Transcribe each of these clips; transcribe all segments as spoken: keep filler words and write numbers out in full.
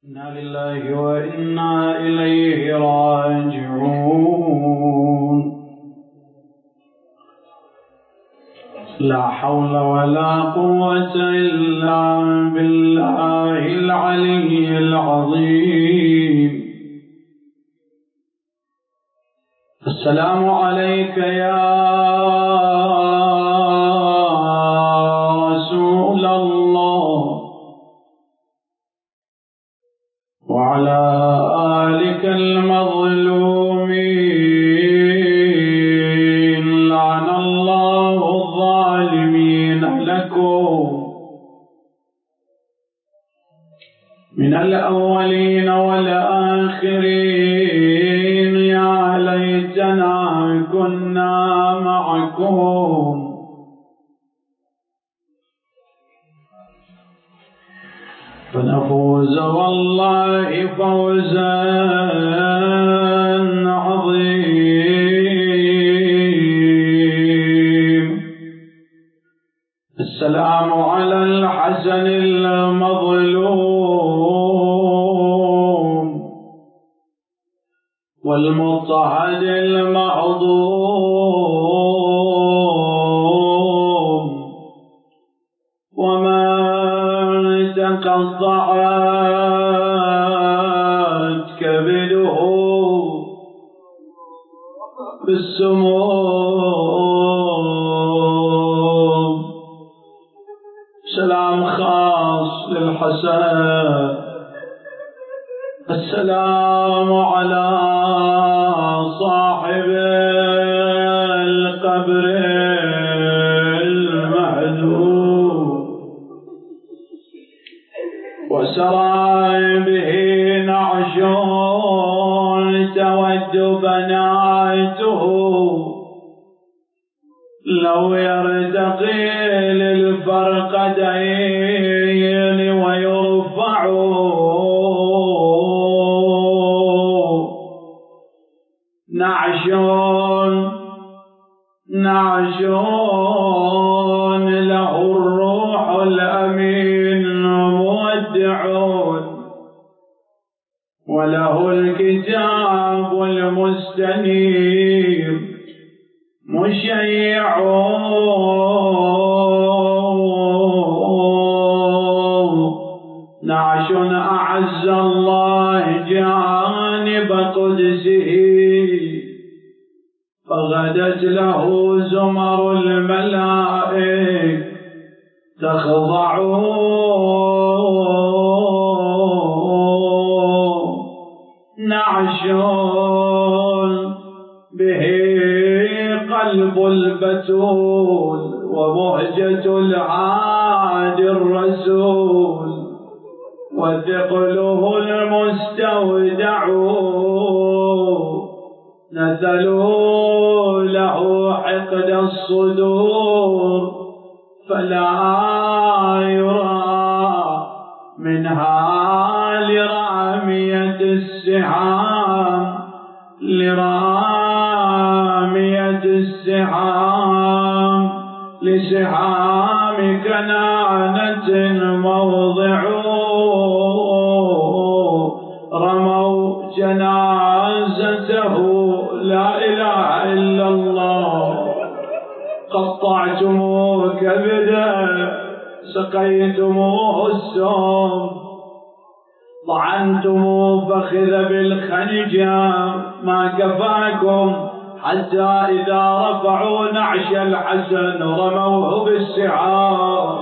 إنا لله وإنا إليه راجعون. لا حول ولا قوة إلا بالله العلي العظيم. السلام عليك يا رسول الله وعلى آلك المظلومين، لعن الله الظالمين لكم من الأولين والآخرين. يا ليتنا كنا معكم فنفوز والله فوزا عظيم. السلام على الحسن المظلوم والمضطهد المهضوم ومن تقطعت كبده بالسموم. سلام خاص للحسن. السلام على صاحب القبر المهدوم وسرى به نعش تود بناته لو يرتقي للفرقدين ويرفع نعش نعش له الروح الأمين مودعون وله الكتاب المستنير مشيعون. نعش أعز الله جانب قدسه فغدت له زمر الملائك تخضع. نعش به قلب البتول ومهجة العادي الرسول وثقله المستودع. نثلوا له حقد الصدور فلا يرى منها لرامية السحام لرامية السحام لسحام كنانة موضع. رموا جنازته لا إله إلا الله. قطعتموه كبدا سقيتموه السم طعنتموه فخذ بالخنجر ما كفاكم حتى إذا رفعوا نعش الحسن رموه بالسحاب.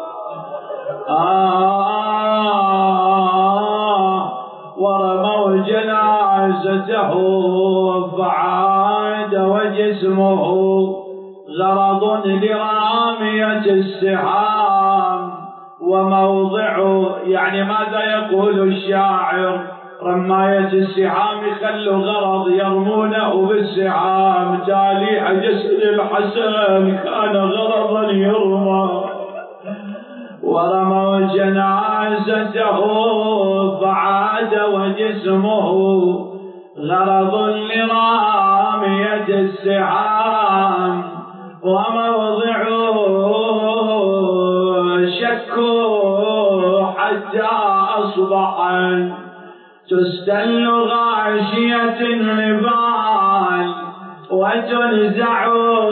آه ورموا جنازته فعاد وجسمه غرض لرامية السحام وموضع. يعني ماذا يقول الشاعر؟ رماية السحام خلوا غرض يرمونه بالسحام. تاليح جسد الحسن كان غرضا يرمى ورموا جنازته فعاد وجسمه غرض لرامية السحام وموضع. شكوا حتى أصبح أصبحت تستل غاشية النبال وتنزع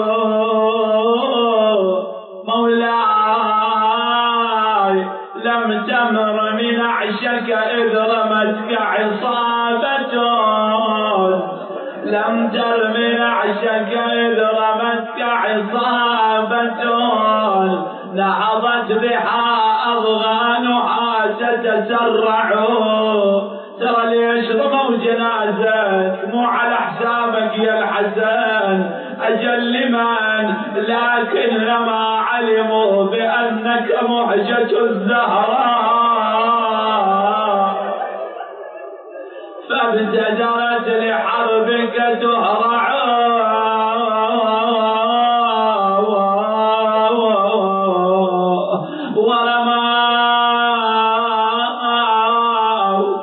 مولاي لم تمر من عشك إذ رمتك عصابة لم تر من عشك إذ رمتك عصابة نهضت بها أضغانها تتسرع ترى ليش رموا جنازك مو على حسابك يا الحسن أجل لمن لكنما علموا بأنك محجة الزهراء فابتدرت لحربك تهرع ورماك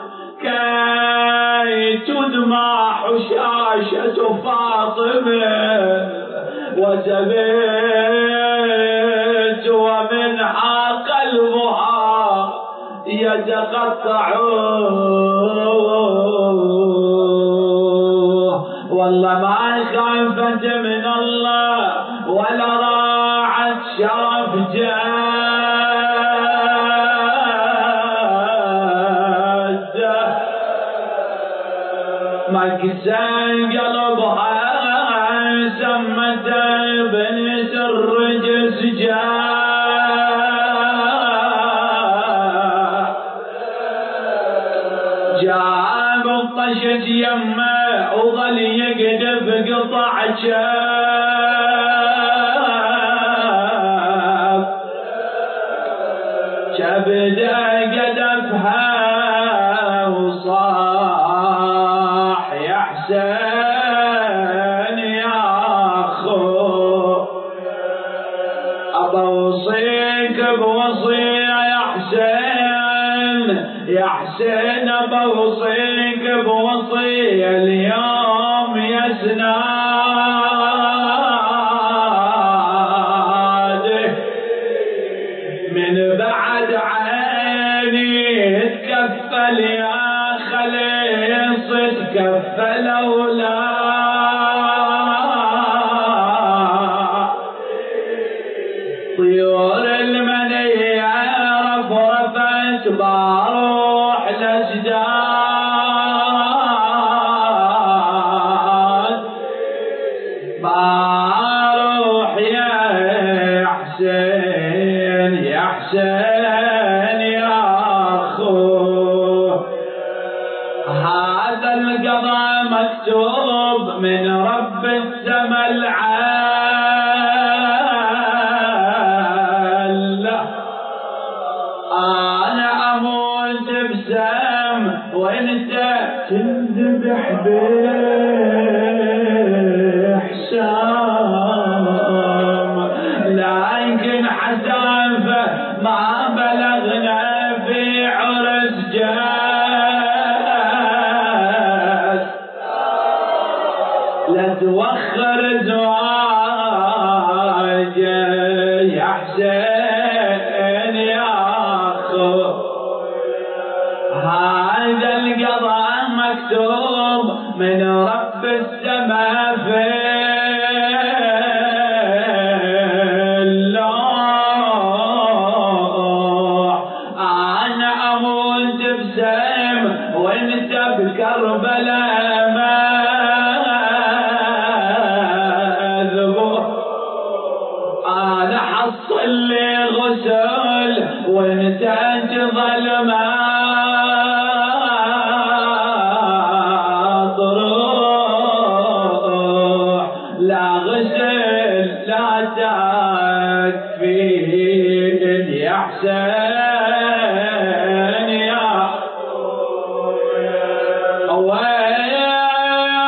كي تدمى حشاشة فاطمة وتبت ومنها قلبها يتقطع والله ما خافت من الله ولا راعت شرف جده مكسى قلبها سمت بنت الرجس جاب الطشت يمه وظل يقدف قطع شاب شبدا قدفها وصاح يا حسين يا أخو أبوصيك بوصية يا حسين يا حسين بوصيك بوصية اليوم يا سناده من بعد عيني تكفل يا خليص تكفل أولاد طيور المنية رفرفت باروح الأجداد باروح يا حسين يا حسين يا أخو هذا القضاء مكتوب من رب السما العال أنا أموت بسم وانت تنذبح بحسام لكن حسافة ما بلغنا في عرس جاس لا توخر زواجه يا حسين يا أخو هذا القضاء مكتوب من رب السماء في اللوح أنا أموت بسم وانت بكربلاء مذبوح أنا حصل لي غسل وانت تظل مطروح لا غسل لا تكفين يا حسين يا ويلي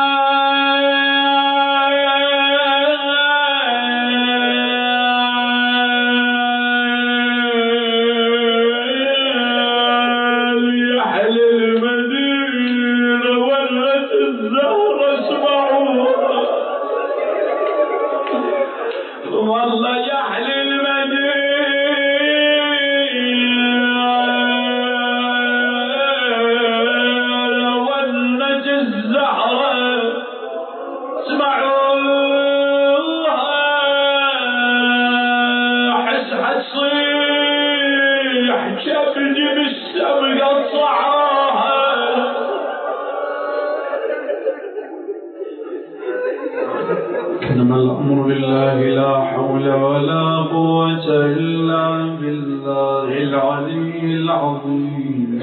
حول ولا قوة إلا بالله العلي العظيم.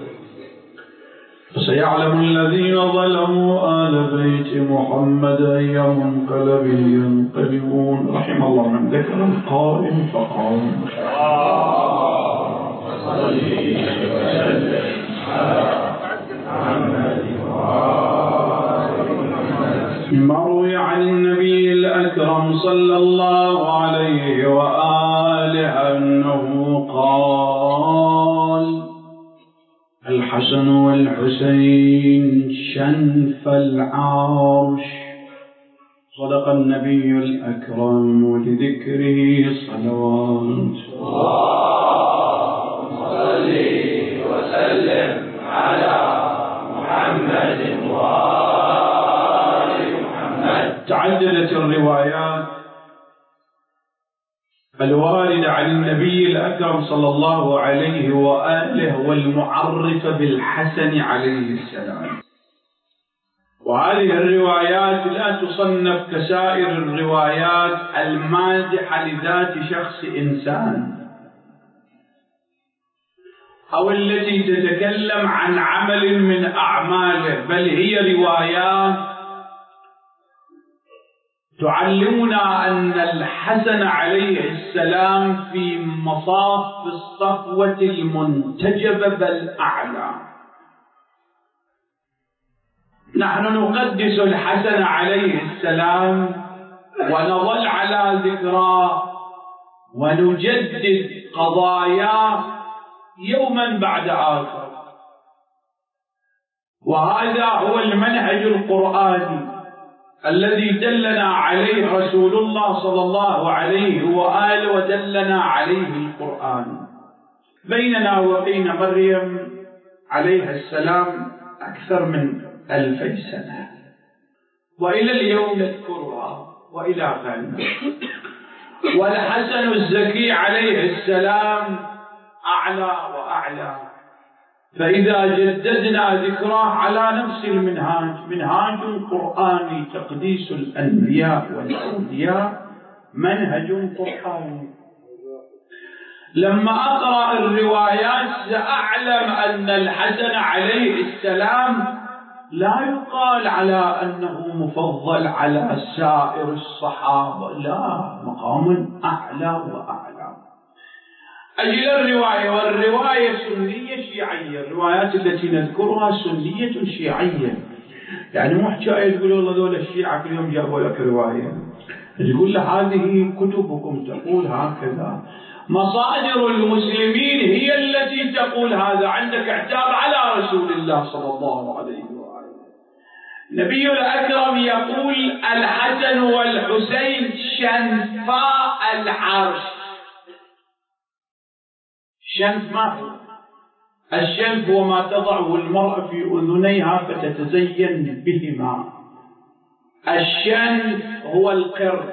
فسيعلم الذين ظلموا آل بيت محمد أي منقلب ينقلبون. رحم الله من ذكر القائم فقام. مما روي عن النبي الأكرم صلى الله عليه وآله أنه قال: الحسن والحسين شنف العرش. صدق النبي الأكرم ولذكره صلوات. اللهم صل وسلم على محمد وآل محمد. تعددت الروايات الواردة عن النبي الأكرم صلى الله عليه وآله والمعرفة بالحسن عليه السلام، وهذه الروايات لا تصنف كسائر الروايات المازحة لذات شخص إنسان أو التي تتكلم عن عمل من أعماله، بل هي روايات تعلمنا أن الحسن عليه السلام في مصاف الصفوة المنتجبة بل أعلى. نحن نقدس الحسن عليه السلام ونظل على ذكراه ونجدد قضاياه يوما بعد آخر، وهذا هو المنهج القرآني الذي دلنا عليه رسول الله صلى الله عليه وآله ودلنا عليه القرآن. بيننا وبين مريم عليها السلام أكثر من ألفي سنة، وإلى اليوم نذكرها وإلى غد. والحسن الزكي عليه السلام أعلى وأعلى، فإذا جددنا ذكراه على نفس المنهاج، منهاج قرآني تقديس الأنبياء والأولياء، منهج قرآني. لما أقرأ الروايات سأعلم أن الحسن عليه السلام لا يقال على أنه مفضل على سائر الصحابة، لا، مقام أعلى وأعلى. أجل الرواية، والرواية سنية شيعية، الروايات التي نذكرها سنية شيعية، يعني مو حكاية تقول والله ذول الشيعة كل يوم جابوا لك رواية، تقول له هذه كتبكم تقول هكذا، مصادر المسلمين هي التي تقول هذا. عندك اعتاب على رسول الله صلى الله عليه وآله. النبي الأكرم يقول: الحسن والحسين شنفاء العرش. الشنف ما هو؟ الشنف هو ما تضعه المرأة في أذنيها فتتزين بهما. الشنف هو القرد.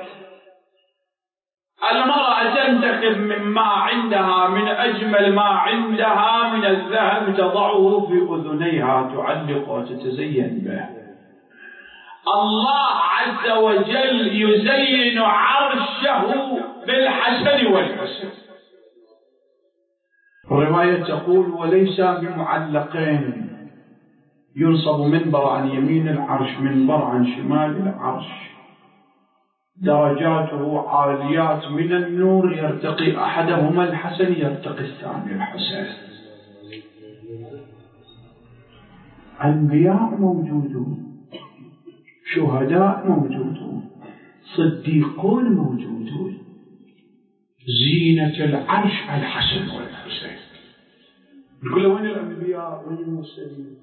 المرأة تنتخب مما عندها من أجمل ما عندها من الذهب تضعه في أذنيها، تعلق وتتزين به. الله عز وجل يزين عرشه بالحسن والحسين. الرواية تقول: وليس بمعلقين، ينصب منبر عن يمين العرش منبر عن شمال العرش، درجاته عاليات من النور، يرتقي أحدهما الحسن يرتقي الثاني الحسين. أنبياء موجودون، شهداء موجودون، صديقون موجودون، زينة العرش الحسن والحسين. نقول وين الأنبياء وين المرسلين؟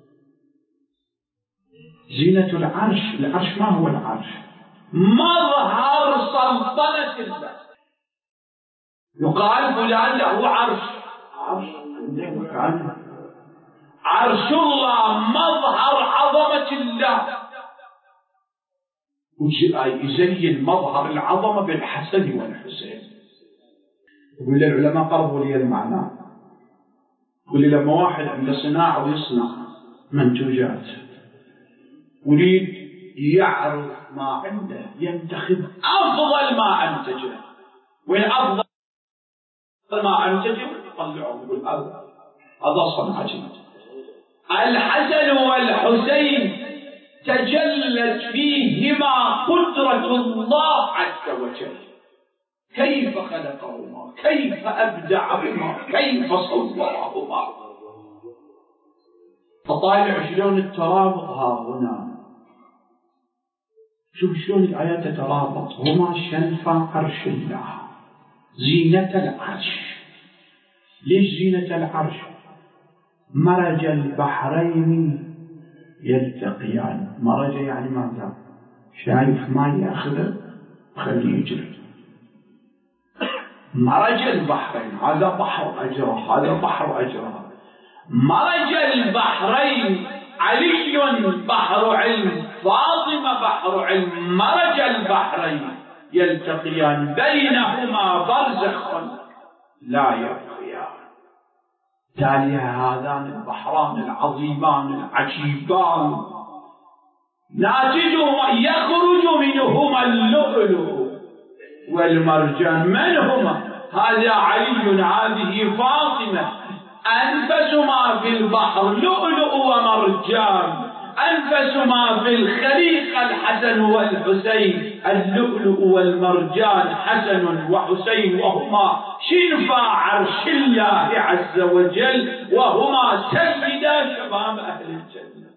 زينة العرش، العرش ما هو العرش؟ مظهر سلطنة الله. يقال فلان له عرش، عرش عرش الله مظهر عظمة الله، يزين مظهر العظمة بالحسن والحسين. يقول لي العلماء قربوا لي المعنى، يقول لي لما واحد عنده صناعة ويصنع منتوجات يريد يعرض ما عنده، ينتخب أفضل ما أنتجه، والأفضل ما أنتجه طلعوا يقول هذا هذا صنعتي. الحسن والحسين تجلت فيهما قدرة الله عز وجل، كيف خلقهما، كيف أبدعهما، كيف صورهما. فطالع شلون الترابط ها هنا، شوف شلون الآيات تترابط. هما شنفا عرش الله، زينة العرش. ليش زينة العرش؟ مرج البحرين يلتقيان. مرج يعني ماذا؟ شايف ما يأخذه خليه يجري. مرج البحرين، هذا بحر أجرى، هذا بحر أجرى. مرج البحرين، علي بحر علم، فاطمة بحر علم، مرج البحرين يلتقيان بينهما برزخ لا يبغيان. تالي هذان البحران العظيمان العجيبان ناتجهما يخرج منهما اللؤلؤ والمرجان. من هما؟ هذا علي، هذه فاطمة. أنفس ما في البحر لؤلؤ ومرجان، أنفس ما في الخليقة الحسن والحسين، اللؤلؤ والمرجان حسن وحسين، وهما شنفا عرش الله عز وجل، وهما سيدا شباب أهل الجنة.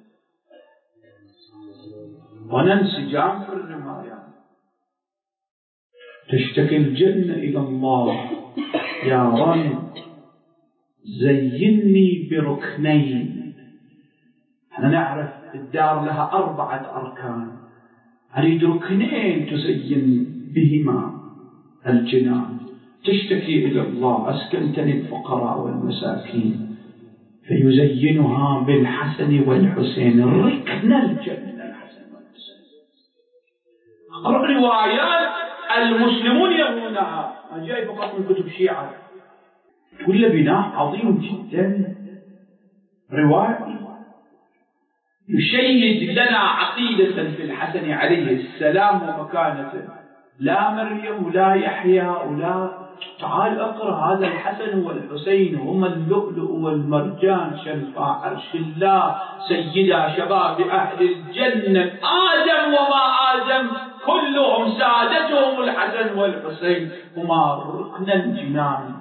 وننسجام في الرمايات. تشتكي الجنة إلى الله يا رب زيني بركنين. احنا نعرف الدار لها أربعة أركان، أريد ركنين تزين بهما الجنان. تشتكي إلى الله أسكنتني الفقراء والمساكين فيزينها بالحسن والحسين، ركن الجنة الحسن والحسين. اقرأ روايات المسلمون يرونها، ما جاي فقط من كتب شيعة، كل بناء عظيم جدا روائي يشيد لنا عقيدة في الحسن عليه السلام ومكانته. لا مريم ولا يحيى ولا، تعال اقرأ هذا الحسن والحسين هما اللؤلؤ والمرجان شنفا عرش الله، سيدا شباب أهل الجنة، آدم وما آدم كلهم سادتهم الحسن والحسين، هما ركن الجنان.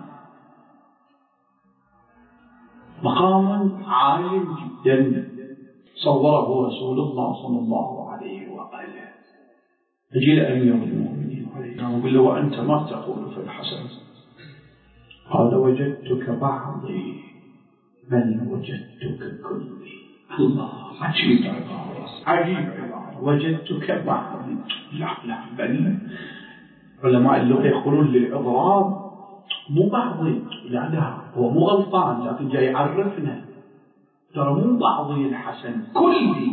مقام عالي جدا صوره رسول الله صلى الله عليه وآله. أجي لأمير المؤمنين عليه وقال له وأنت ما تقول في الحسن؟ قال وجدتك بعضي بل وجدتك كلي. الله، عجيب عبارة، عجيب عبارة، وجدتك بعضي. لا لا، بل علماء اللغة يقولون للإضراب مو بعضي، لا لا، هو مو غلطان لكن جاي يعرفنا ترى مو بعضي الحسن كلي.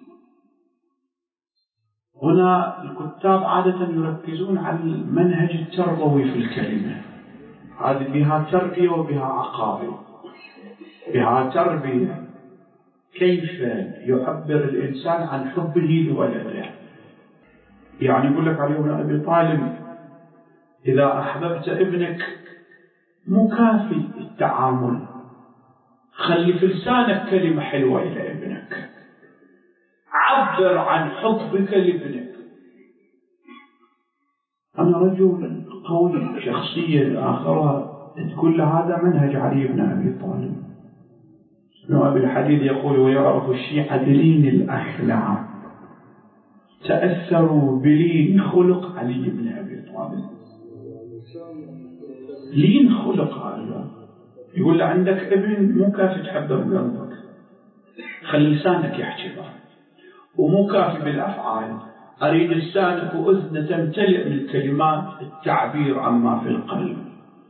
هنا الكتاب عادة يركزون على المنهج التربوي في الكلمة، هذه بها تربية وبها عقائد. بها تربية كيف يعبر الإنسان عن حبه لولده. يعني يقول لك علي بن أبي طالب إذا أحببت ابنك مكافئ التعامل، خلي في لسانك كلمة حلوة إلى ابنك، عبر عن حبك لابنك. أنا رجل قوي شخصية آخرها تقول له هذا منهج علي بن أبي طالب. ابن أبي الحديد يقول ويعرف الشيعة بلين الأخلاق، تأثروا بلين خلق علي بن أبي طالب. لين خلق هذا، يقول له عندك ابن مو كافي تحبه بقلبك، خلي لسانك يحكي معه، ومو كافي بالأفعال، أريد لسانك وأذنه تمتلئ من كلمات التعبير عما في القلب.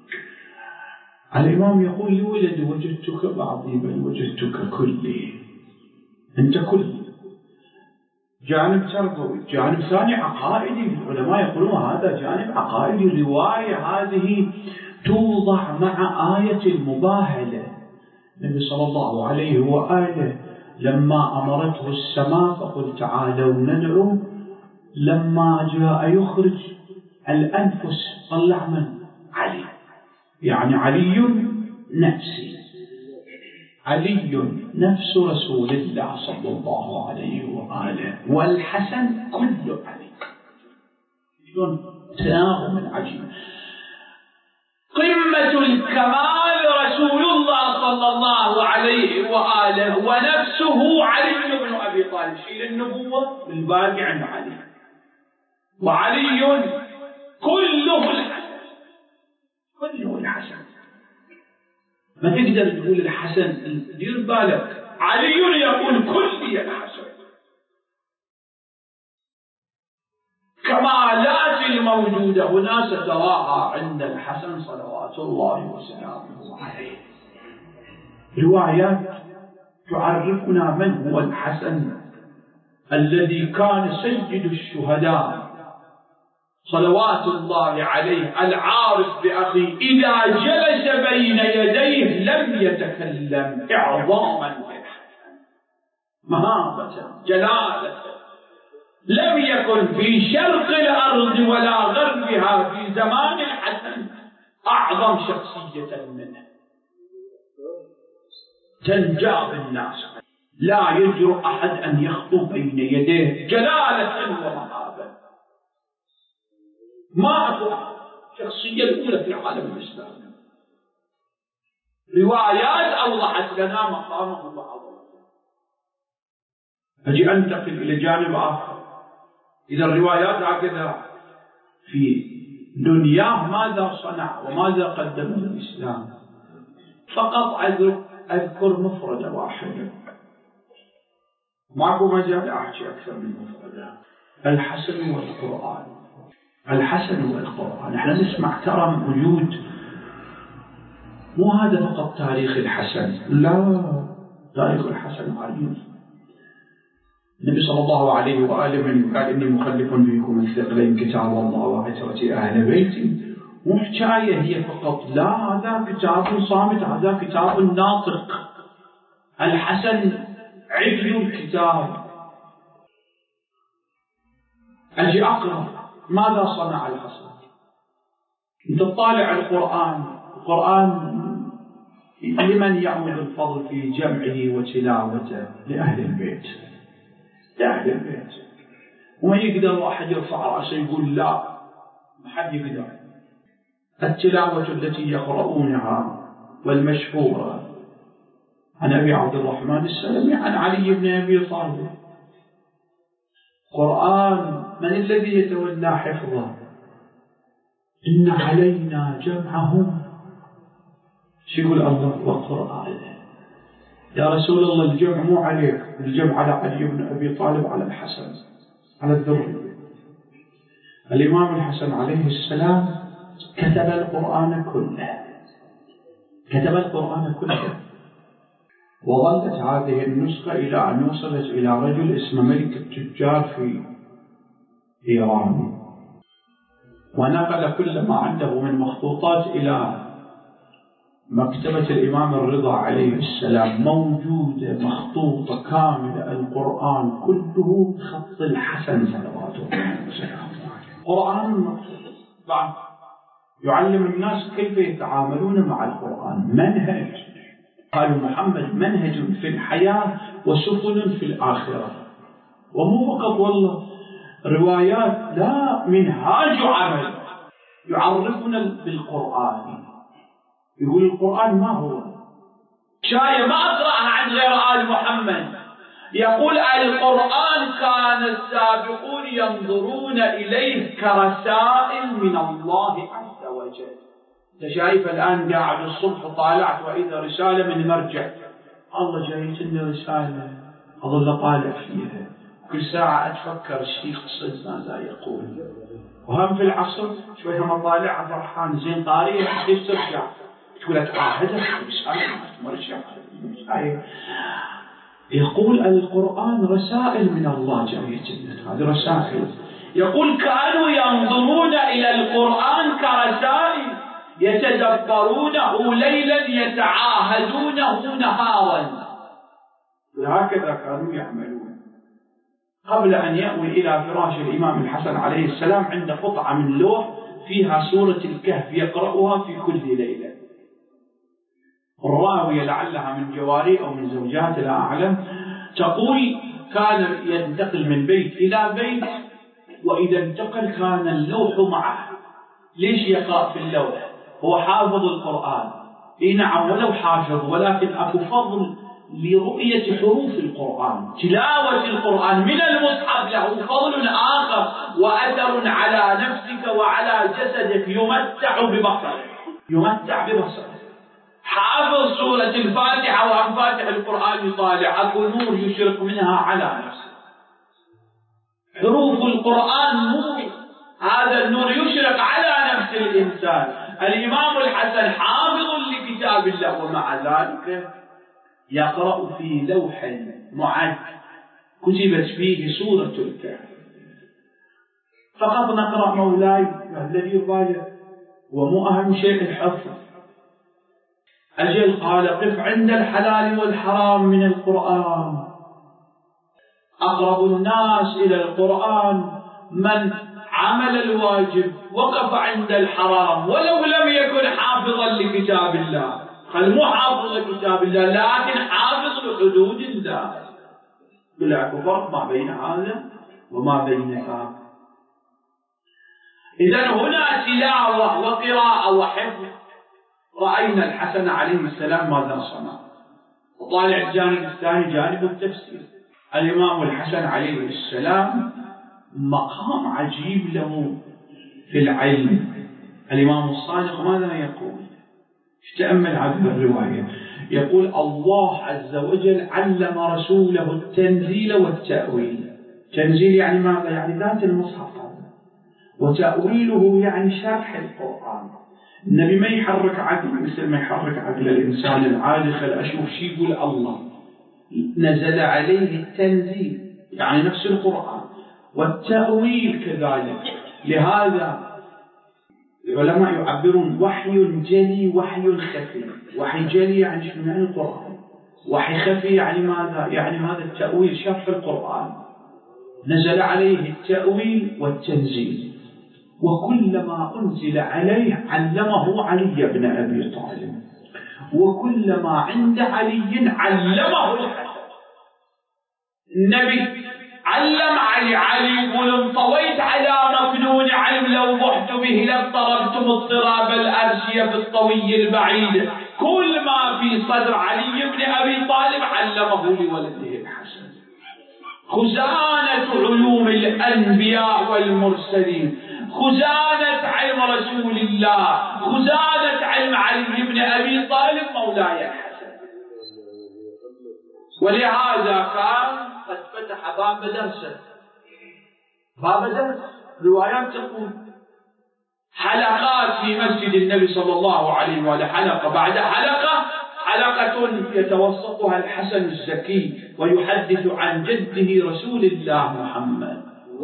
الإمام يقول لولد وجدتك بعضي بل وجدتك كلي، أنت كلي. جانب تربوي، جانب ثاني عقائدي. العلماء يقولون هذا جانب عقائدي. رواية هذه توضع مع آية المباهلة. النبي صلى الله عليه وآله لما أمرته السماء فقل تعالوا ندعو، لما جاء يخرج الأنفس طلع من علي، يعني علي نفسي، علي نفس رسول الله صلى الله عليه وآله، والحسن كل علي. شلون تناغم العجيب. قمة الكمال رسول الله صلى الله عليه وآله ونفسه علي بن أبي طالب. شيل النبوة الباقي عند علي، وعلي كله الحسن، كله الحسن. ما تقدر تقول الحسن، دير بالك علي يقول كلي الحسن. كمالات الموجودة هنا ستراها عند الحسن صلوات الله وسلامه عليه. روايات تعرفنا من هو الحسن الذي كان سيد الشهداء صلوات الله عليه، العارف بأخي إذا جلس بين يديه لم يتكلم إعظاما للحسن، مهابة جلالة. لم يكن في شرق الأرض ولا غربها في زمان الحسن أعظم شخصية منه، تنجاب الناس، لا يجرؤ أحد أن يخطو بين يديه، جلالة ومهابة. ما أكو شخصية الأولى في العالم الإسلامي. روايات أوضحت لنا مقامه وعظمته. أجي أنتقل إلى جانب آخر. إذا الروايات هكذا في دنياه ماذا صنع وماذا قدم للإسلام؟ فقط أذكر مفردة واحدة، ماكو مجال أحكي أكثر من مفردة. الحسن والقرآن، الحسن والقرآن. احنا نسمع كرم وجود، مو هذا فقط تاريخ الحسن، لا، تاريخ الحسن عريض. النبي صلى الله عليه وآله من قال إني مخلف فيكم الثقلين كتاب الله وعترة أهل بيتي، مو حكاية هي فقط، لا، هذا كتاب صامت، هذا كتاب ناطق. الحسن عدل الكتاب. أجي أقرأ ماذا صنع الحسن. أنت تطالع القرآن، القرآن لمن يعود الفضل في جمعه وتلاوته؟ لأهل البيت، لأهل البيت. وما يقدر واحد يرفع رأسه يقول لا، ما حد يقدر. التلاوة التي يقرؤونها والمشهورة عن أبي عبد الرحمن السلمي عن علي بن أبي طالب. قرآن من الذي يتولى حفظه؟ إن علينا جمعه. شو يقول الله؟ وقرآن. يا رسول الله الجمع مو عليك، الجمع على علي بن أبي طالب، على الحسن، على الذرية. الإمام الحسن عليه السلام كتب القرآن كله، كتب القرآن كله. وظلت هذه النسخة إلى أن وصلت إلى رجل اسمه ملك التجار في إيران، ونقل كل ما عنده من مخطوطات إلى مكتبة الإمام الرضا عليه السلام، موجودة مخطوطة كاملة القرآن كله بخط الحسن صلوات الله وسلامه عليه. قرآن مكتوب بعد يعلم الناس كيف يتعاملون مع القرآن، منهج. قال محمد منهج في الحياة وسفن في الآخرة. ومو فقط والله روايات، لا، منهاج عمل يعرفنا بالقرآن. يقول القرآن ما هو شاية ما أقرأها عن غير آل محمد. يقول القرآن كان السابقون ينظرون إليه كرسائل من الله عز وجل. أنت شايف الآن قاعد الصبح طالعت وإذا رسالة من مرجع، الله جايت لنا رسالة أظل طالع فيها، كل ساعة أتفكر الشيخ صد ماذا يقول. وهم في العصر شوية ما طالع فرحان زين قارئ كيف ترجع تقول أتعاهدك رسالة مرجع. يقول القرآن رسائل من الله جايت لنا، هذه رسائل. يقول كانوا ينظرون إلى القرآن كرسائل يتدبرونه ليلا يتعاهدونه نهارا. هكذا كانوا يعملون. قبل أن يأوي إلى فراش الإمام الحسن عليه السلام عند قطعة من لوح فيها سورة الكهف يقرأها في كل ليلة. الراوية لعلها من جواري أو من زوجات لا أعلم تقول كان ينتقل من بيت إلى بيت، وإذا انتقل كان اللوح معه. ليش يقرأ في اللوح؟ هو حافظ القرآن، إيه نعم ولو حافظ، ولكن أكو فضل لرؤية حروف القرآن. تلاوة القرآن من المصحف له فضل آخر وأثر على نفسك وعلى جسدك، يمتع ببصرك، يمتع ببصرك. حافظ سورة الفاتحة وعن فاتح القرآن يطالع، أكو نور يشرق منها على نفسه. حروف القرآن نور، هذا النور يشرق على نفس الإنسان. الإمام الحسن حافظ لكتاب الله، ومع ذلك يقرأ في لوح معد كتبت فيه سورة الكهف. فقط نقرأ مولاي الذي يرضى، ومو أهم شيء الحفظ. أجل قال قف عند الحلال والحرام من القرآن. أقرب الناس إلى القرآن من عمل الواجب وقف عند الحرام ولو لم يكن حافظا لكتاب الله. قال مو حافظ لكتاب الله لكن حافظ لحدود الله. بلا فرق ما بين هذا وما بين هذا. إذن هنا تلاوة وقراءة وحفظ. رأينا الحسن عليه السلام ماذا صنع. وطالع الجانب الثاني جانب التفسير. الإمام الحسن عليه السلام مقام عجيب له في العلم. الإمام الصادق ماذا يقول؟ تأمل هذه الرواية، يقول الله عز وجل علم رسوله التنزيل والتأويل. تنزيل يعني ماذا؟ يعني ذات المصحف، وتأويله يعني شرح القرآن. النبي ما يحرك عقل مثل ما يحرك عقل الإنسان العادي. خل أشوف شي يقول الله. نزل عليه التنزيل يعني نفس القرآن، والتأويل كذلك. لهذا العلماء يعبرون وحي جلي وحي خفي. وحي جلي يعني شنو؟ يعني القرآن. وحي خفي يعني ماذا؟ يعني هذا التأويل شرح القرآن. نزل عليه التأويل والتنزيل. وكلما أنزل عليه علمه علي بن أبي طالب، وكلما عند علي علمه الحسن. النبي علم علي. علي يقول انطويت على مكنون علم لو بحت به لاضطربتم اضطراب الأرشية في الطوي البعيد. كل ما في صدر علي بن أبي طالب علمه لولده الحسن. خزانة علوم الأنبياء والمرسلين، خزانة علم رسول الله، خزانة علم علي بن أبي طالب مولاي الحسن. ولهذا كان قد فتح باب درسه، باب درس روايات تقول حلقات في مسجد النبي صلى الله عليه وآله، حلقة بعد حلقة، حلقة يتوسطها الحسن الزكي ويحدث عن جده رسول الله محمد.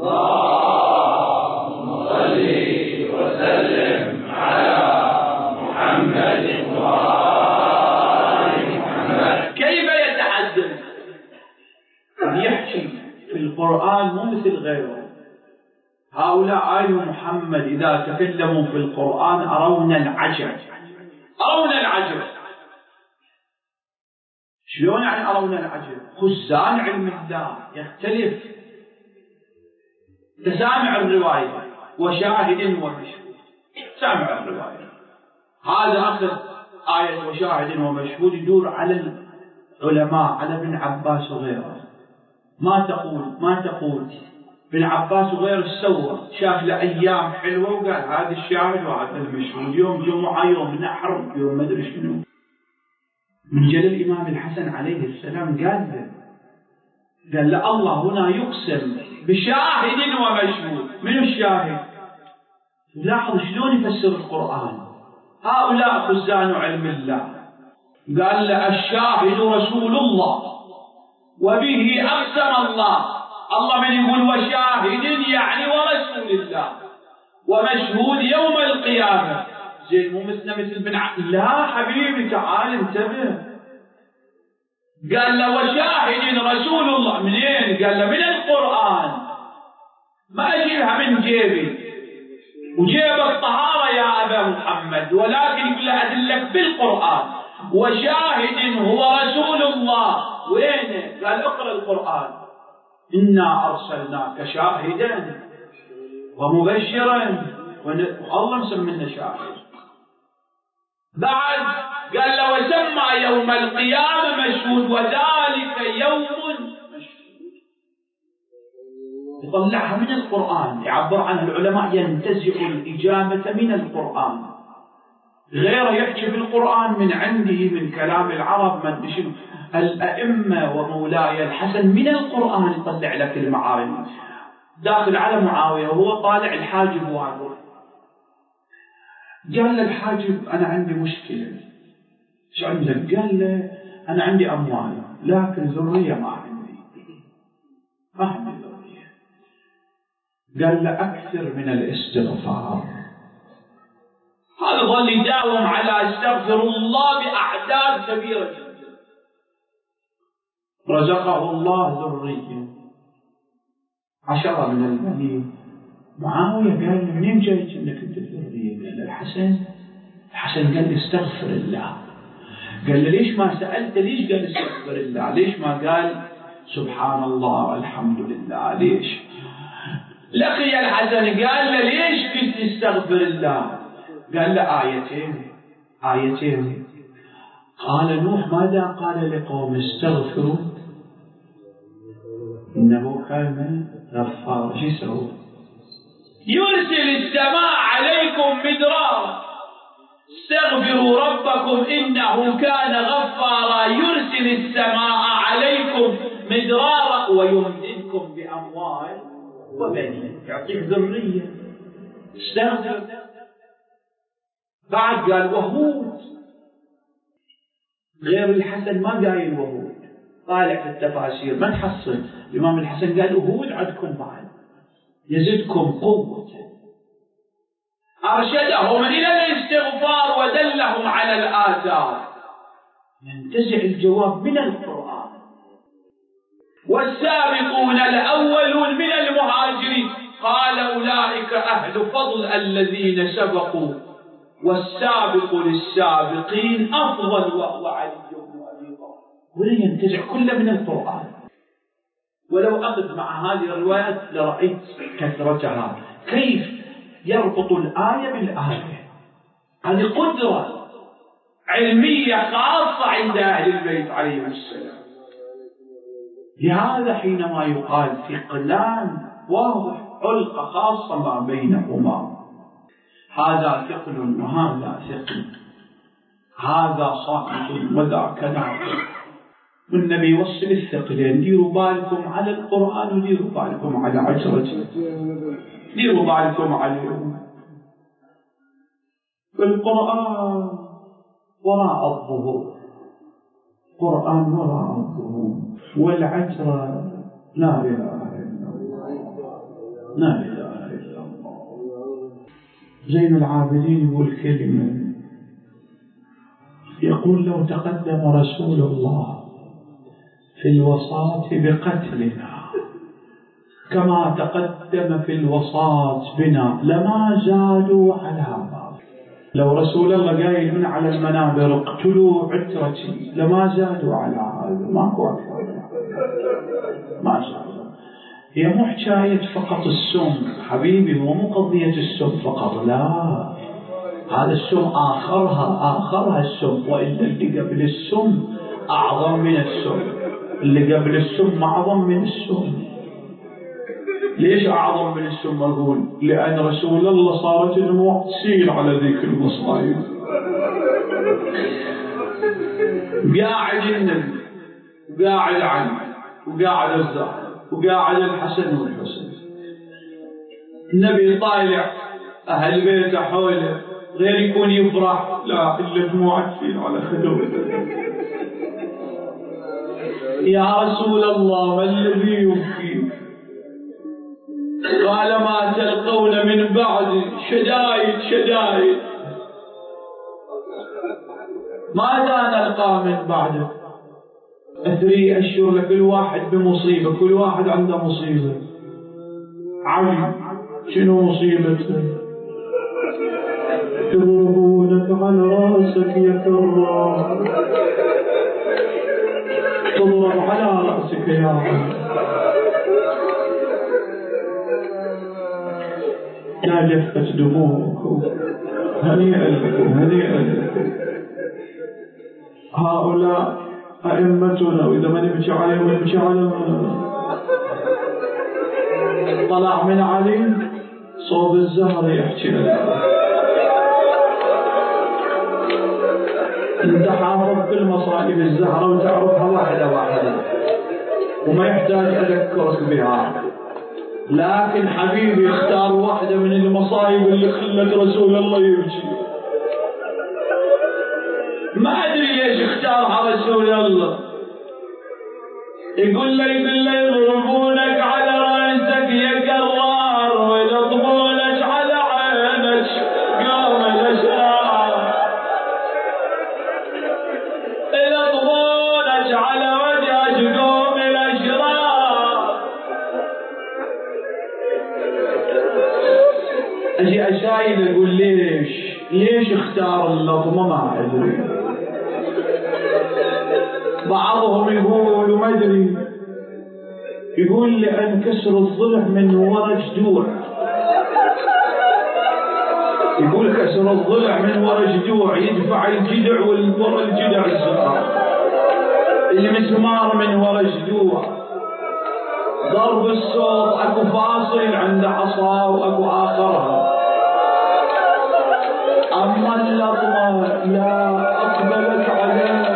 اللهم صل وسلم على محمد وآل محمد. كيف يتحدث؟ يحكي في القرآن مو مثل غيره. هؤلاء آل محمد إذا تكلموا في القرآن أرون العجب، أرون العجب. شلون يعني أرون العجب؟ خزان علم الله يختلف. تسامع الرواية وشاهد ومشهود. سامع الرواية هذا أخذ آية وشاهد ومشهود يدور على العلماء، على ابن عباس وغيره. ما تقول ما تقول ابن عباس وغيره سوى شاف له أيام حلوة وقال هذا الشاهد وهذا المشهود، يوم جمعة يوم نحر يوم ما أدري شنو. من جل الإمام الحسن عليه السلام قال له قال له الله هنا يقسم بشاهد ومشهود. من الشاهد؟ لاحظ شلون يفسر القرآن. هؤلاء خزان علم الله. قال له الشاهد رسول الله وبه أقسم الله. الله من يقول وشاهد يعني ورسول الله، ومشهود يوم القيامة. زين مو مثل مثل بن عبد. لا حبيبي تعال انتبه. قال له وشاهد رسول الله. منين؟ قال له من القرآن. ما أجيبها من جيبي وجيبك طهارة يا أبا محمد، ولكن يقول له أدلك بالقرآن وشاهد هو رسول الله. وين؟ قال اقرأ القرآن. إنا أرسلناك شاهدا ومبشرا والله مسمينا شاهد. بعد قال له وسمى يوم القيامة مشهود وذلك يوم مشهود. يطلعها من القرآن، يعبر عنها العلماء ينتزع الإجابة من القرآن، غير يحكي بالقرآن من عنده من كلام العرب من شنو الأئمة ومولاي الحسن من القرآن يطلع لك المعاني. داخل على معاوية وهو طالع الحاجب واقف، قال له الحاجب أنا عندي مشكلة. شو عندك؟ قال له أنا عندي أموال لكن ذرية ما عندي، ما عندي ذرية. قال له أكثر من الاستغفار. هذا ظل يداوم على استغفر الله بأعداد كبيرة جدا. رزقه الله ذرية عشرة من البنين. معاوية قال له منين جايك انك انت ذرية؟ قال له الحسن. الحسن قال له استغفر الله. قال له ليش ما سألت ليش قال استغفر الله؟ ليش ما قال سبحان الله والحمد لله؟ ليش؟ لقي الحسن قال له ليش قلت استغفر الله؟ قال له آيتين آيتين. قال نوح ماذا قال لقوم استغفروا إنه كان غفارا. شو يسوي؟ يرسل السماء عليكم مدرارا استغفروا ربكم إنه كان غفارا يرسل السماء عليكم مدرارا ويمددكم بأموال وبنين، يعطيك ذرية. استغفر. بعد قال وهود، غير الحسن ما قايل وهود، طالع في التفاسير ما تحصل. الإمام الحسن قال وهود عندكم بعد يزدكم قوة. أرشدهم إلى الاستغفار ودلهم على الآثار. ينتزع الجواب من القرآن. والسابقون الأولون من المهاجرين قال أولئك أهل فضل الذين سبقوا والسابق للسابقين أفضل وهو علي بن أبي طالب. ولا ينتزع كل من القرآن. ولو أخذ مع هذه الروايات لرأيت كثرتها، كيف يربط الآية بالآية. هذه قدرة علمية خاصة عند أهل البيت عليهم السلام. لهذا حينما يقال ثقلان واضح علقة خاصة ما بينهما، هذا ثقل وهذا ثقل، هذا صاحب وذاك ناقل. والنبي يوصل الثقلين. ديروا بالكم على القرآن وديروا بالكم على عشرته، ديروا بالكم عليهم. القرآن وراء الظهور، قرآن وراء الظهور، والعشرة لا إله إلا الله، لا إله إلا الله. زين العابدين يقول كلمة، يقول لو تقدم رسول الله في الوصاة بقتلنا كما تقدم في الوصاة بنا لما زادوا على هذا. لو رسول الله قايل من على المنابر اقتلوا عترتي لما زادوا على هذا، ماكو أكثر، ما زادوا. هي مو حكاية فقط السم حبيبي، هو مو قضية السم فقط، لا، هذا السم آخرها آخرها السم، وإلا اللي قبل السم أعظم من السم، اللي قبل السم أعظم من السم. ليش أعظم من السم؟ أقول لأن رسول الله صارت دموع تسيل على ذيك المصايب. قاعد النبي وقاعد علي وقاعد الزهر وقاعد الحسن والحسين، النبي طالع أهل بيته حوله، غير يكون يفرح لا إلا دموع تسيل على خدوده. يا رسول الله ما الذي يبكيك؟ قال ما تلقون من بعد شدائد شدائد. ماذا نلقى من بعده؟ أثري أشهر لكل واحد بمصيبة، كل واحد عنده مصيبة. علي شنو مصيبته؟ يضربونك على راسك يا كرار، تضرب على راسك يا علي. لا جفت دموعكم، هنيئا لكم هنيئا لكم. هؤلاء أئمتنا، وإذا ما نمشي عليهم نمشي على طلع من علي صوب الزهر يحكي لنا. انت حافظ كل مصائب الزهرة وتعرفها واحدة واحدة وما يحتاج أذكرك بها، لكن حبيبي اختار واحدة من المصائب اللي خلت رسول الله يبكي. ما أدري ليش اختارها رسول الله. يقول له يقول له يضربونك على رأسك يا كرار ويلطمونك على عينك قوم الأشرار، يلطمونك على وجهك قوم الأشرار. أجي أسائل أقول ليش ليش اختار اللطمة؟ ما أدري. بعضهم يقول ما أدري، يقول لأن كسر الضلع من وراء جدوع، يقول كسر الضلع من وراء جدوع يدفع الجدع والوراء الجدع الزهر، المسمار من وراء جدوع، ضرب الصوت اكو فاصل عند عصا واكو اخرها. اما اللطمه لا اقبلت عليها،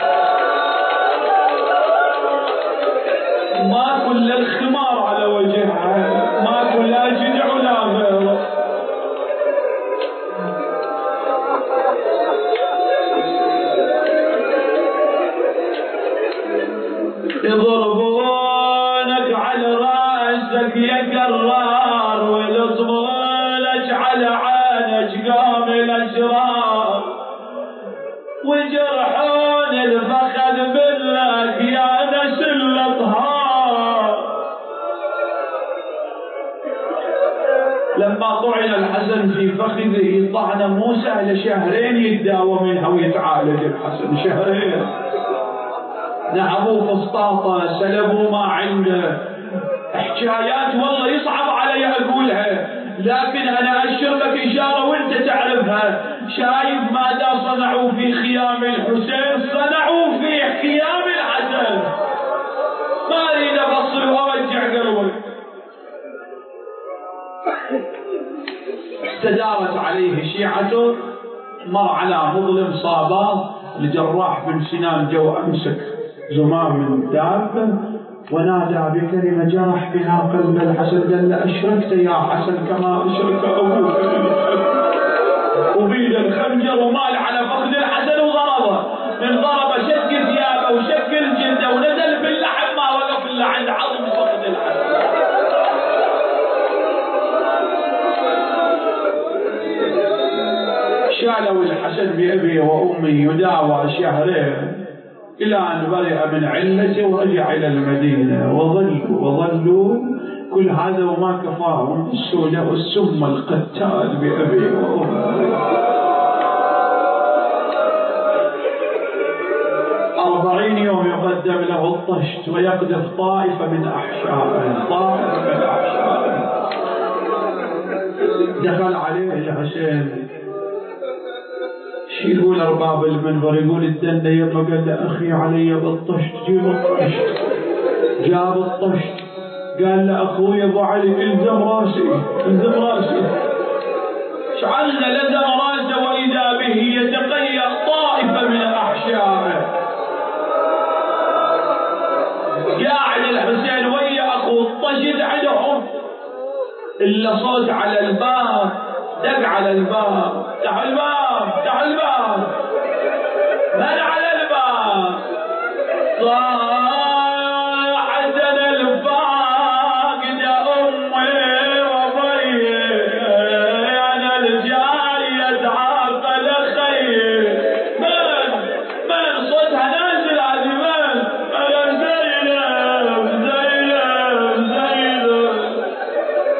ما كل الخمار على وجهها، ما كل لا جدع ولا غيره. يضربونك على راسك يا كرار ويلطمونك على عينك قام الاشرار، ويجرحون الفخذ منك يا نسل الاطهار. لما طعن الحسن في فخذه طعنه مو سهل، شهرين يتداوى منها ويتعالج الحسن، شهرين. نعموا فسطاطه، سلبوا ما عنده، حكايات والله يصعب علي اقولها، لكن انا اشر لك اشاره وانت تعرفها. شايف ماذا صنعوا في خيام الحسين؟ صنعوا في خيام الحسن. ما اريد افصل وارجع قلبك. استدارت عليه شيعته، مر على مظلم صاباه، الجراح بن سنان جو امسك زمام من دابه ونادى بكلمه جرح بها قلب الحسن، قال له اشركت يا حسن كما اشرك ابوك، وبيد الخنجر ومال على فخذ الحسن وضربه، من ضربه شق ثيابه وشق الجلده ونزل في اللحم، ما وقف الا عند عظم فخذ الحسن. شالوا الحسن بأبيه وأمه يداوى شهرين إلى أن برئ من علته ورجع إلى المدينة، وظلوا وظلوا كل هذا وما كفاهم السوداء والسم القتال بأبيه وأمه. أربعين يوم يقدم له الطشت ويقذف طائفة من أحشائه، طائفة من أحشائه. دخل عليه الحسين، يقول أرباب المنبر، يقول الدنة يما، قال له أخي علي بالطشت، جيب الطشت. جاب الطشت، قال له أخوي أبو علي الزم راسي الزم راسي. شعلنا لزم راسه وإذا به يتقيأ طائفة من أحشائه. قاعد الحسين ويا أخوه الطشت عندهم، إلا صوت على الباب، دق على الباب، افتح الباب افتح الباب. من على الباب؟ صاح حسن الفاقد امي وابي، انا الجاي اتعاقل خير. من من صوتها نازل على من؟ انا زينب زينب زينب.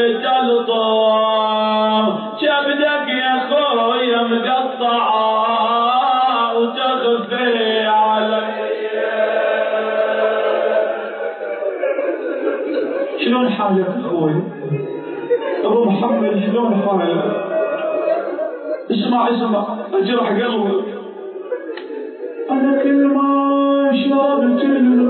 تلطم كبدك يا خويا مقطعة وتخفي علي. شلون حالك اخوي ابو محمد؟ شلون حالك؟ اسمع اسمع اجرح قلبك. انا كل ما شربت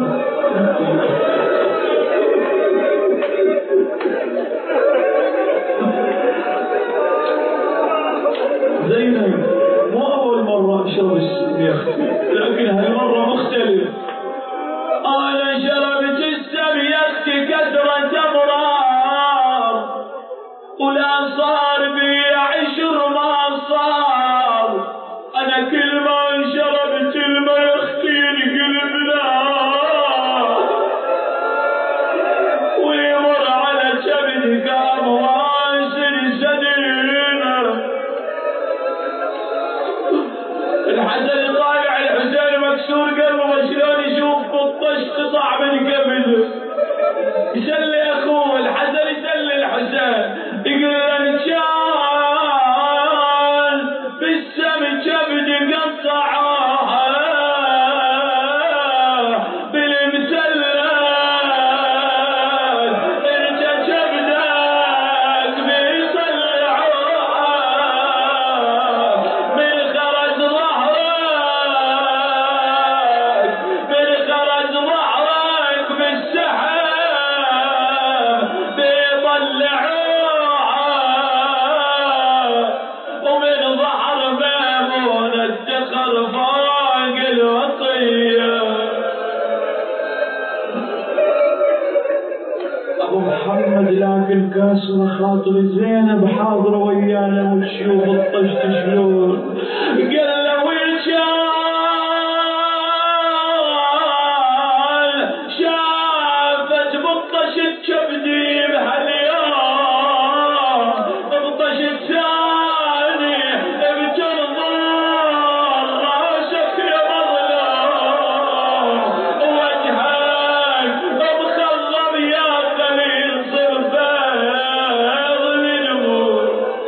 زينب مو اول مرة اشرب السم يا اختي، لكن هالمرة مختلف. انا شربت السم يا اختي كثرة امرار، ولا صار بي عشر ما صار. انا كل ما شربت الماء يا اختي القلب نار، ويمر على كبدك امواسر سدينه. الحسن طالع الحسين مكسور قلبه، شلون يشوف قطش قطع من كبده. يسلي اخوه الحسن يسلي الحسين، يقول له ان كان بالسم كبد قطعه بالمسلل انت كبدك بيصلعوه من خرج ظهرك من خرج ظهرك بالسحب بيطلعوه، ومن ظهر ميمون اتخر فوق الوصيه. ابو محمد لكن كاسر خاطر زينب حاضره ويانا وتشوف الطشت شلون. قال له وين كان شافت بطشت كبدي بهاليوم، بطشت ثاني بتنظر راسك يا مظلوم، وجهك مخضب يا خليل صرفان للموت.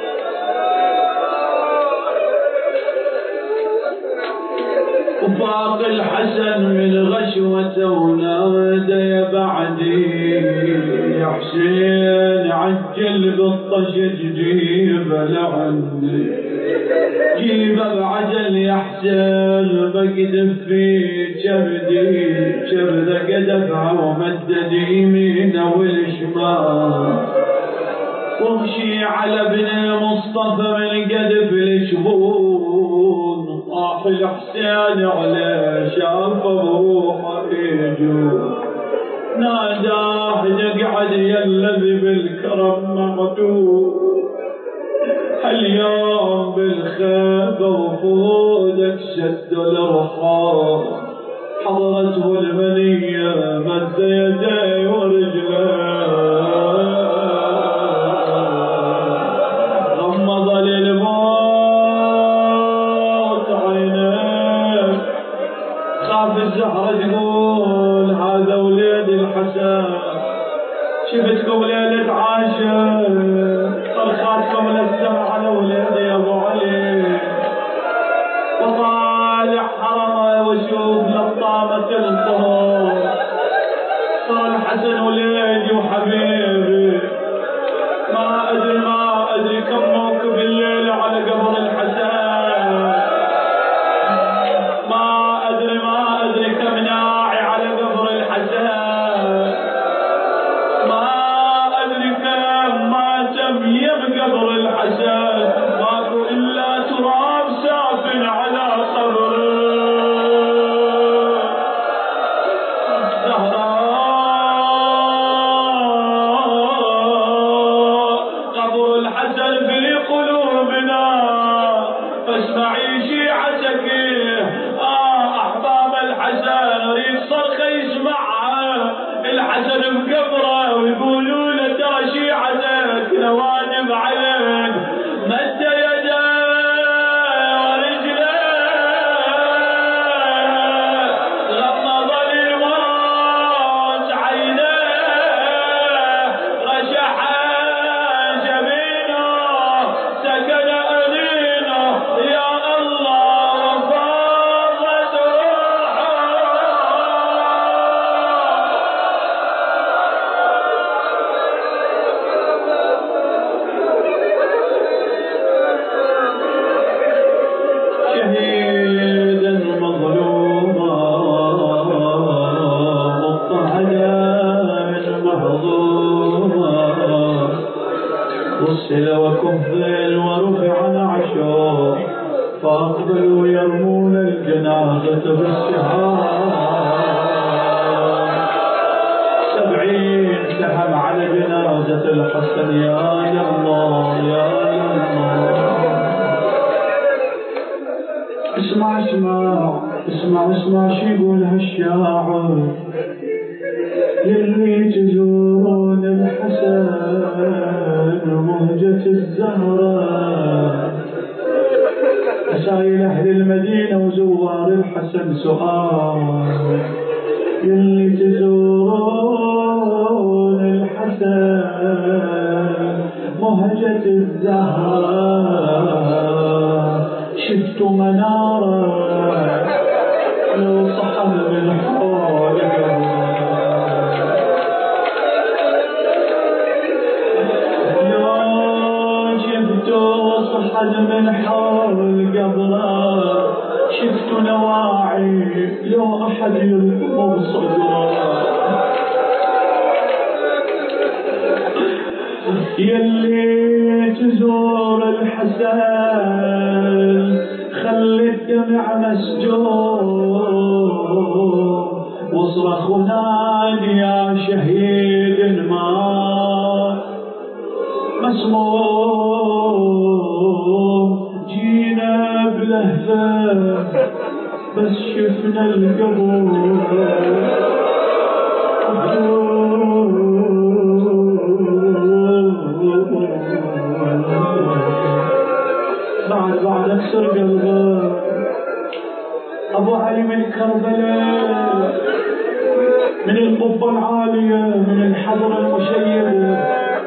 وفاق الحسن من غشوته ونادى يا بعدي يا حسين عجل بالطشت جيبه لعندي، جيبه بعجل يا حسين بقدف في كبدي. كبده قدفها ومدد يمينه والشمال، وامشي على ابن مصطفى من قدف الشبون. طاح الحسين عليه شاف بروحه يجوز، ناداه يقعد يا الذي بالكرم معدود. هاليوم بالخيبه وفودك شد الارحام، حضرته المنيه مد يديه ورجليه، غمض للموت عينيه. خاف الزهره تقول هذا وليد الحسن، شفتكم ليله عاشر صرخاتكم للسمع على وليدي يا ابو علي. وطالع حرمه وشوف لطامه الطهور، صار الحسن وليدي وحبيبي. ما ادري ما ادري كم موكب الليله على قبر الحسن، ما ادري ما ادري كم ناعي على قبر الحسن، ما ادري كم ماتم يم قبر الحسن. ماكو غسل وكفل ورفع نعشه فأقبلوا يرمون الجنازة بالسهام. سبعين سهم على جنازة الحسن. يا الله يا الله. اسمع اسمع اسمع اسمع شي يقول هالشاعر. يلي تزورون الحسن مهجة الزهراء. رسائل أهل المدينة وزوار الحسن سؤال. يلي تزورون الحسن مهجة الزهراء شفتوا منارة لو صحن من حولك. صحن من حول قبره شفت نواعي لو أحد يلقم صدره. يلي تزور الحسن خلي الدمع مسجور واصرخ ونادي يا شهيد ما مسموم. جينا بلهفة بس شفنا القبور. بعد بعد اكسر قلبه. ابو علي من كربلاء من القبة العالية من الحضرة المشيدة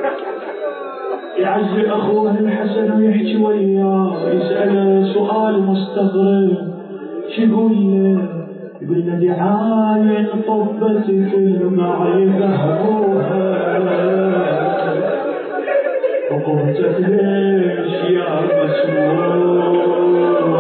يعزي أخوه الحسن ويحكي وياه يسأله سؤال مستغرب. شو يقول له؟ يقول له دعاية طبتك المعي ذهبوها وقمتك ليش يا مسموم.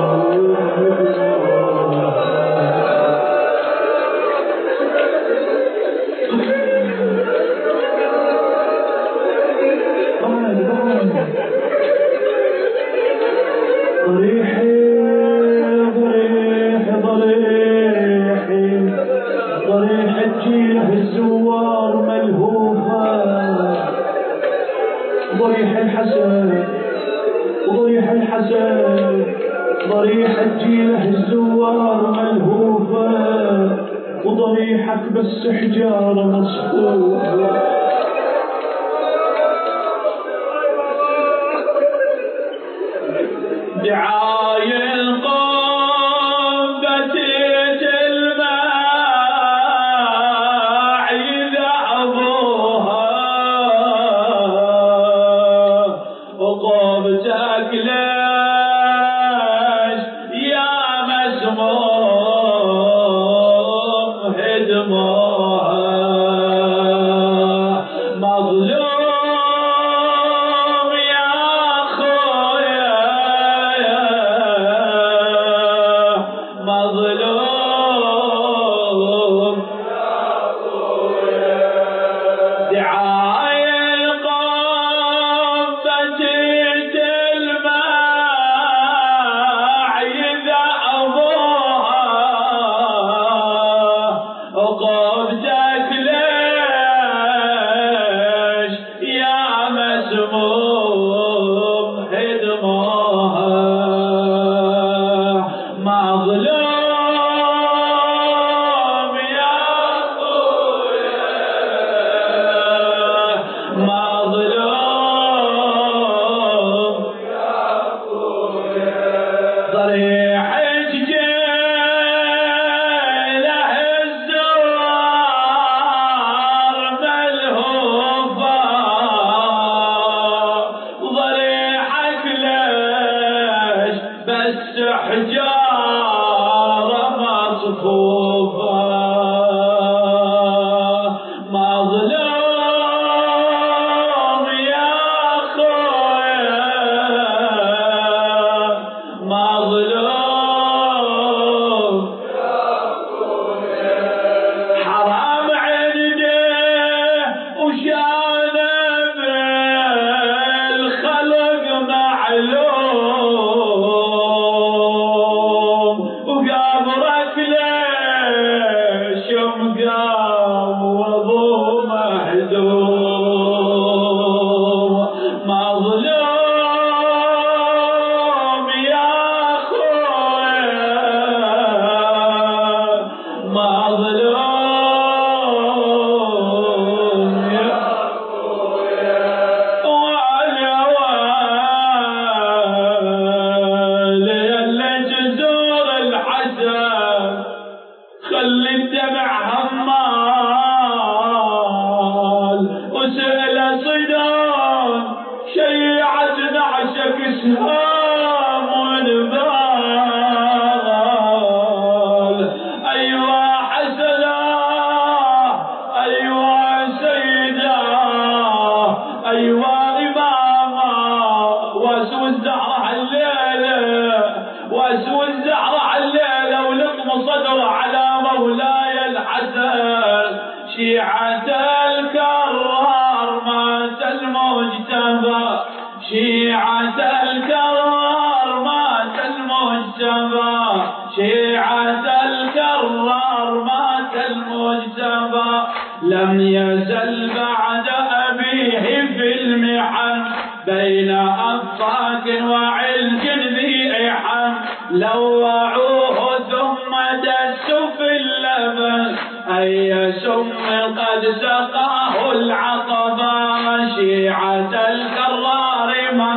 ضريحي ضريحي ضريحي ضريحي تجيله الزوار ملهوفة. ضريح الحسن ضريح الحسن ضريحي تجيله الزوار ملهوفة وضريحك بس حجارة مصفوفة. دعاية القبة الماء يذعبوها وقبتك ليش يا مسموم هدموها. مظلوم يا خويا مظلوم دعاية القبة الماء يذعبوها وقبتك ليش يا مسموم هدموها. مظلوم يا خويا مظلوم يا خويا. ضريح جيله الزوار ملهوفة وضريحك ليش بس حجارة مصفوفة. مظلوم يا خويا مظلوم يا خويا. حرام عنده وشانه بالخلق صبرك ليش مقاوض مهزوم مظلوم يا أخويا مظلوم يا أخويا وعلى والي اللي جزور الحسن خلي الدمع همال وسئل صدام شيعت نعشك سهام ونبال أيوة حسنا أيوة سيدا أيوة إماما واسو الزهرة الليلة واسو الزهرة الليلة ولطم صدر على مولاي الحسن شيعة الكرار مات المجتبى شيعة الكرار مات المجتبى شيعة الكرار مات المجتبى لم يزل بعد أبيه في المحن بين أفاك وعلج ذي إحن لوعوه ثم دسوا في اللبن أي سم قد سقاه العطبا شيعة الكرار ما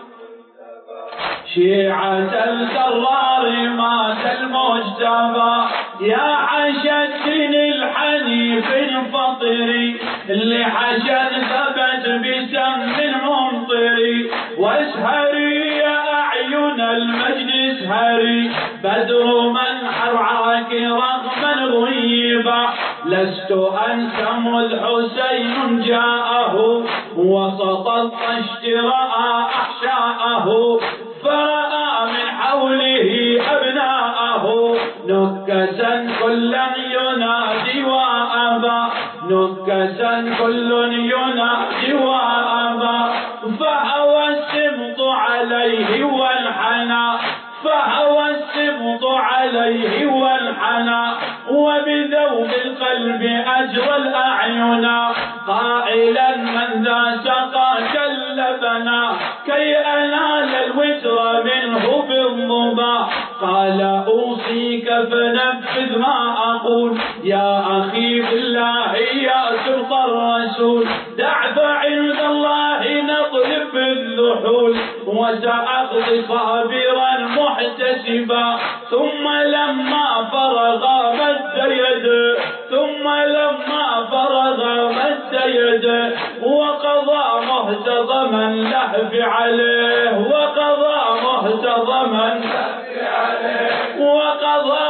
شيعة الكرار مات المجتبى يا عشا الدين الحنيف الفطري اللي حشد ثبت بسم ممطري واسهري يا أعين المجد اسهري بدر من حرعاك رغما غيبا لست أنسى مذ حسين جاءه وسط الطشت رأى أحشاءه فرأى من حوله أبناءه نكسا كلا ينادي وأبا نكسا كل ينادي وأبا فهوى السمط عليه وانحنى فهوى السمط عليه وانحنى وبذوب القلب أجرى الأعين قائلا من ذا سقاك اللبنا كي أنال الوتر منه بالضبا قال أوصيك فنفذ ما أقول يا أخي بالله يا سبط الرسول دع فعند الله نطلب بالذحول وسأقضي صابرا محتسبا ثم لما فرغ مد يده ثم لما فرغ مد يده وقضى مهتضما لهف عليه وقضى مهتضما لهف عليه وقضى